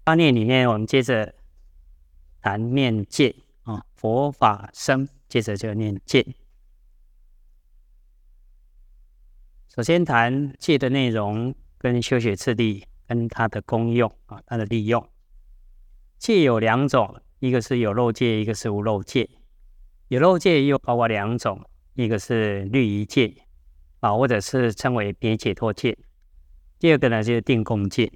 八念里面，我们接着谈念戒啊，佛法僧，接着就念戒。首先谈戒的内容跟修学次第，跟它的功用啊，它的利用。戒有两种，一个是有漏戒，一个是无漏戒。有漏戒又包括两种，一个是律仪戒啊，或者是称为别解脱戒。第二个呢就是定共戒。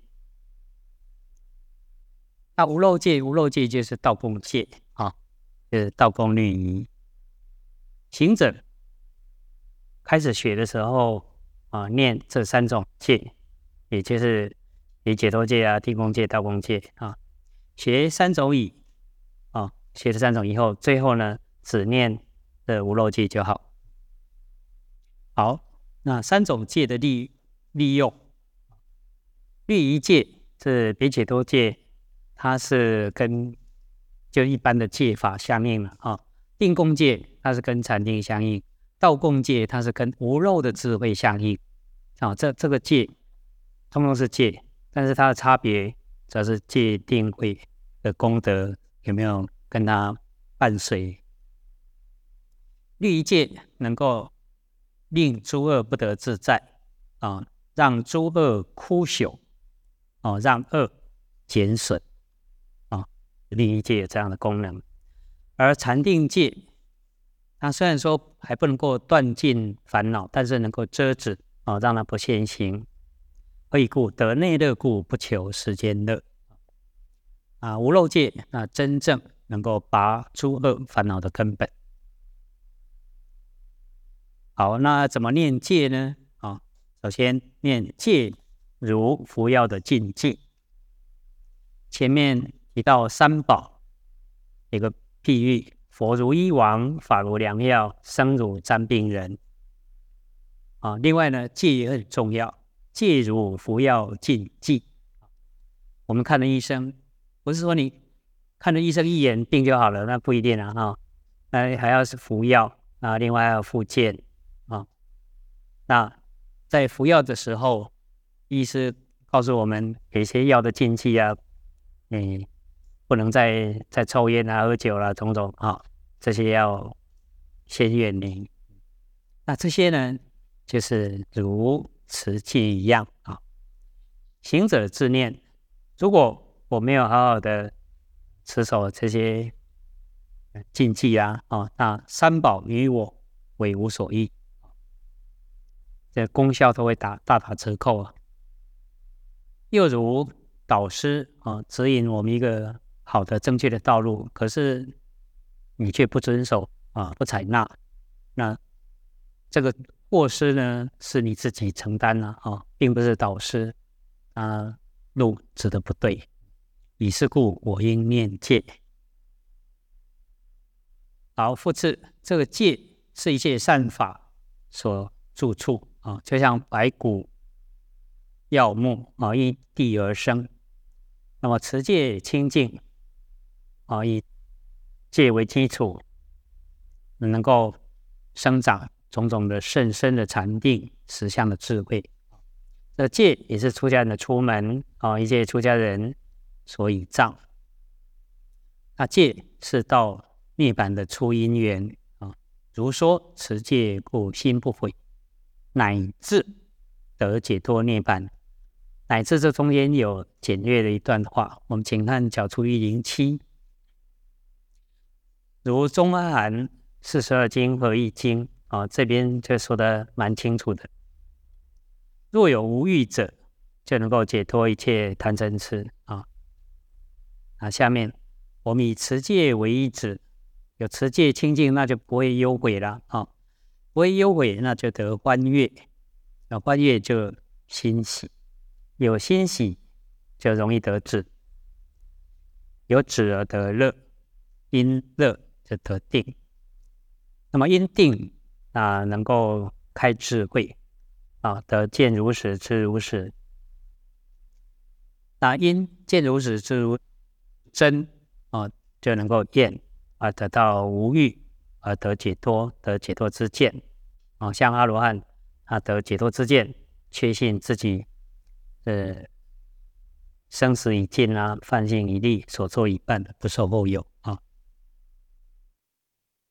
那无漏戒就是道共戒啊，就是道共律仪。行者开始学的时候啊，念这三种戒，也就是别解脱戒啊、定共戒、道共戒啊。学三种学了三种以后，最后呢只念的无漏戒就好。好，那三种戒的利用，律仪戒是别解脱戒，它是跟就一般的戒法相应了啊。定共戒它是跟禅定相应，道共戒它是跟无漏的智慧相应啊。这个戒通通是戒，但是它的差别主要是戒定慧的功德有没有跟它伴随。律仪戒能够令诸恶不得自在啊，让诸恶枯朽啊，让恶减损啊，律仪戒有这样的功能。而禅定戒，它虽然说还不能够断尽烦恼，但是能够遮止啊，让它不现行。何以故？得内乐故，不求世间乐啊。无漏戒，那真正能够拔诸恶烦恼的根本。好，那怎么念戒呢？啊，首先念戒如服药的禁忌。前面提到三宝，一个譬喻：佛如医王，法如良药，僧如沾病人。啊，另外呢，戒也很重要，戒如服药禁忌。我们看了医生，不是说你看了医生一眼病就好了，那不一定啊，哈，还要是服药啊，另外还要复健啊。那在服药的时候，医师告诉我们有一些药的禁忌啊，不能再抽烟啊、喝酒啦、种种啊，这些要先远离。那这些呢，就是如持戒一样啊。行者自念，如果我没有好好的持守这些禁忌啊，那三宝于我为无所益。这功效都会大打折扣啊。又如导师啊，指引我们一个好的正确的道路，可是你却不遵守啊，不采纳，那这个过失呢，是你自己承担了啊，并不是导师路指的不对。以是故，我应念戒。好，复次，这个戒是一切善法所住处啊，就像白骨药木啊，依地而生。那么持戒清净啊，以戒为基础，能够生长种种的甚深的禅定、实相的智慧。这戒也是出家人的出门啊，一切出家人所倚仗。那戒是到涅槃的出因缘啊，如说持戒故心不毁，乃至得解脱涅槃。乃至这中间有简略的一段话，我们请看角出107。如中阿含42经和一经啊，这边就说的蛮清楚的。若有无欲者，就能够解脱一切贪嗔痴啊。下面我们以持戒为依止，有持戒清净，那就不会忧悔了啊，不会忧悔，那就得欢悦，欢悦就欣喜，有欣喜就容易得止，有止而得乐，因乐就得定。那么因定能够开智慧啊，得见如实，知如实。那因见如实，知如真啊，就能够见啊，得到无欲而得解脱，得解脱之见啊。像阿罗汉得解脱之见，确信自己生死已尽啊，犯性已立，所作已办，不受后有啊。